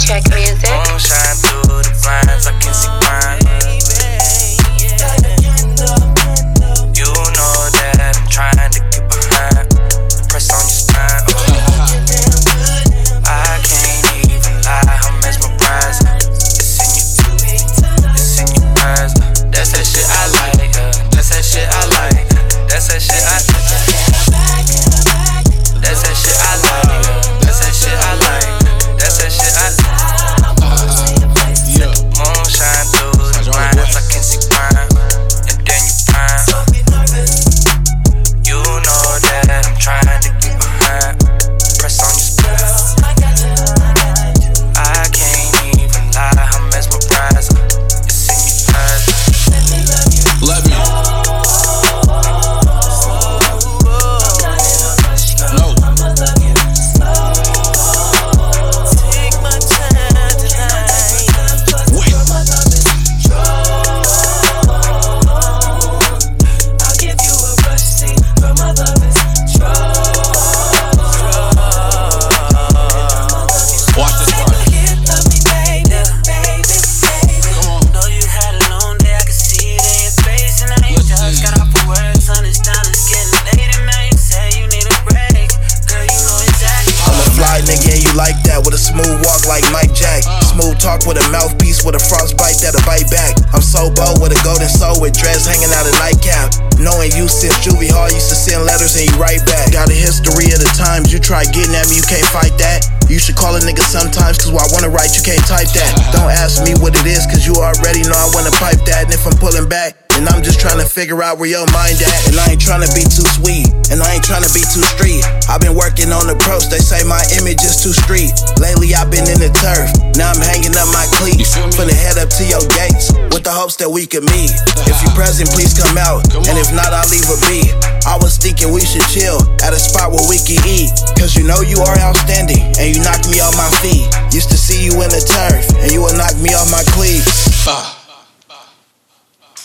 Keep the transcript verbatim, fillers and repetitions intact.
Check music. Moonshine through the blinds, I can see mine. You know that I'm trying to get behind. Press on your spine. I can't even lie, I'm mesmerized. It's in you, it's in your eyes. That's that shit I like. That's that shit I like. That's that shit I like. That's that shit I like. That's that shit I like. That's that shit I like. Moonshine through the blinds, I can see mine. And then you pine. You know that I'm trying to get behind. Press on your spine. I can't even lie, I'm mesmerized. It's in your eyes. Let me. No. Wait. Watch this part. Come on. Know you had a long day, I can see it in your face. And I ain't just got off of work, sun is down, it's getting late. And now you say you need a break. Girl, you know exactly. I'm a fly nigga and you like that, with a smooth walk like Mike Jack. Smooth talk with a mouthpiece with a frostbite that'll bite back. I'm so bold with a golden soul with dreads hanging out a nightcap. Knowing you since juvie hall, used to send letters and you write back. Got a history of the times you try getting at me, you can't fight that. You should call a nigga sometimes, cause while I wanna write, you can't type that. Don't ask me what it is, cause you already know I wanna pipe that. And if I'm pulling back, then I'm just trying to figure out where your mind at. And I ain't trying to be too sweet, and I ain't trying to be too street. I've been working on the approach, they say my image is too street. Lately I've been in the turf, now I'm hanging up my cleats. Finna head up to your gates, with the hopes that we could meet. If you present, please come out, and if not, I'll leave a beat. I was thinking we should chill, at a spot where we can eat. Cause you know you are outstanding, and you knocked me off my feet. Used to see you in the turf, and you would knock me off my cleats. Ah.